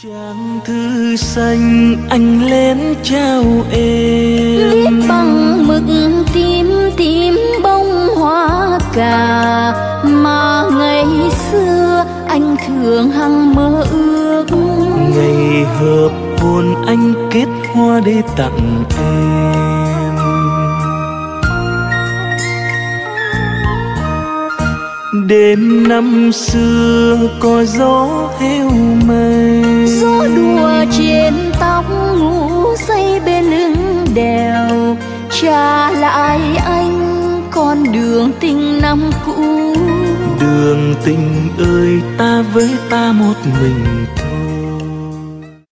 Trang thư xanh anh lén trao em, viết bằng mực tím tím bông hoa cà mà ngày xưa anh thường hằng mơ ước. ngày hợp hôn anh kết hoa để tặng em. Đêm năm xưa có gió heo mây, gió đùa trên tóc ngủ say bên lưng đèo, trả lại anh con đường tình năm cũ. đường tình ơi ta với ta một mình thôi.